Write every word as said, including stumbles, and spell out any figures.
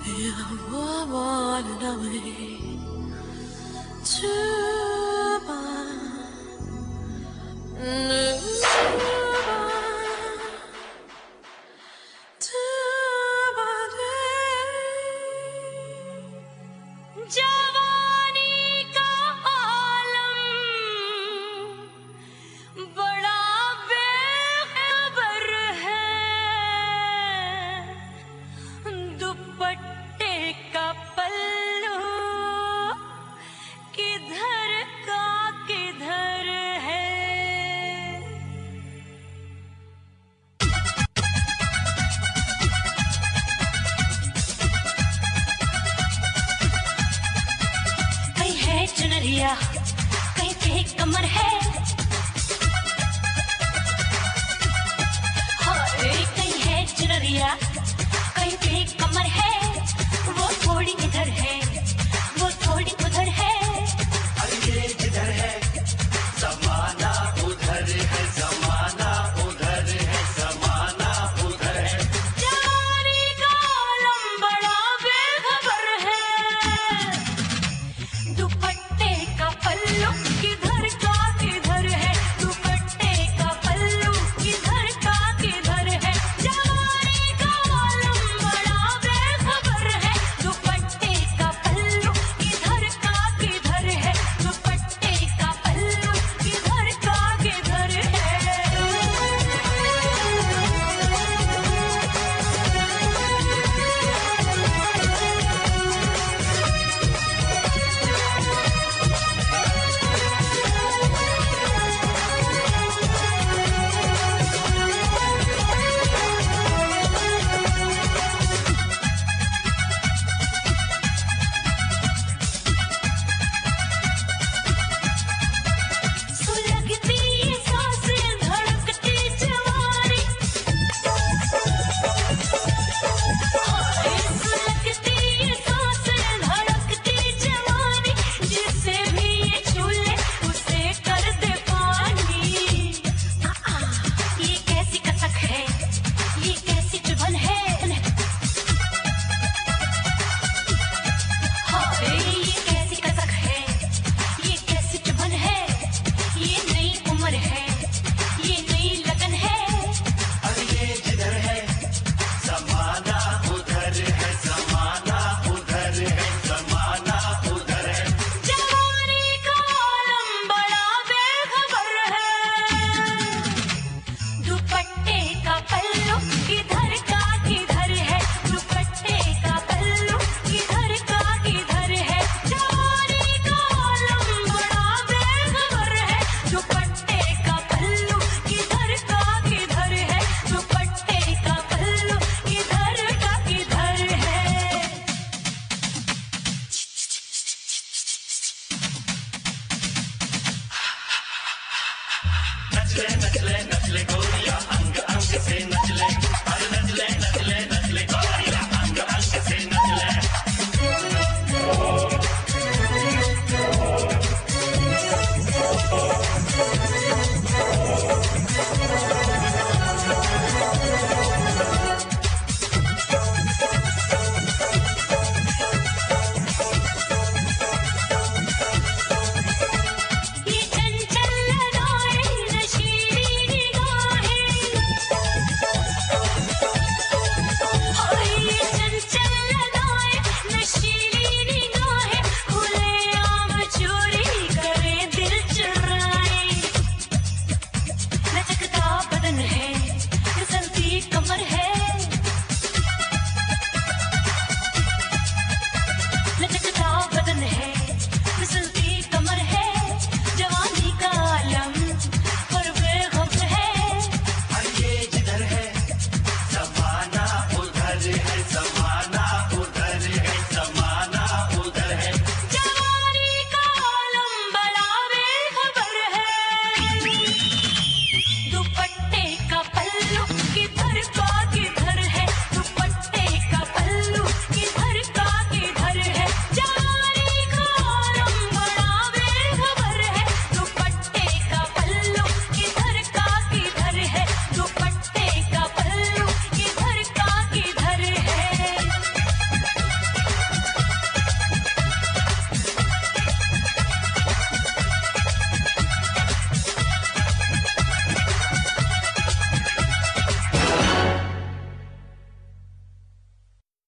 कहीं पे कमर है, कहीं है चुनरिया, कहीं पे कमर है, वो थोड़ी इधर है, वो थोड़ी उधर है। अरे ये जिधर है ज़माना उधर है, ज़माना उधर है, ज़माना उधर है। जवानी का आलम बड़ा बेखबर है, दुपट्टे का पल्लू किधर का किधर है, दुपट्टे का पल्लू किधर का किधर है। जवानी का आलम बड़ा बेखबर है, दुपट्टे का पल्लू किधर का किधर है, दुपट्टे का पल्लू किधर का किधर है। सुलगती ये सांसें धड़कती जवानी, सुलगती ये सांसें धड़कती जवानी, जिसे भी ये छू ले उसे कर दे पानी। ये कैसी कसक है, ये कैसी चुभन है, ये कैसी कसक है, ये कैसी चुभन है। ये नई उम्र है, ये नई लगन है। अरे ये जिधर है ज़माना उधर है, ज़माना उधर है, ज़माना उधर है। जवानी का आलम बड़ा बेखबर है, दुपट्टे का पल्लू किधर का किधर है, दुपट्टे का पल्लू किधर का किधर है। जवानी का आलम बड़ा बेखबर है, दुपट्टे का पल्लू किधर का किधर है, दुपट्टे का पल्लू किधर का किधर है। नचले नचले नचले गोरी